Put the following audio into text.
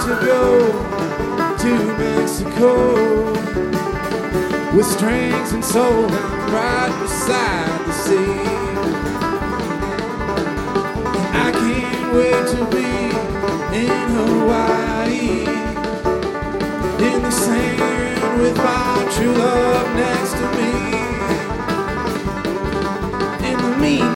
to go to Mexico with strings and soul right beside the sea. I can't wait to be in Hawaii, in the sand with my true love next to me.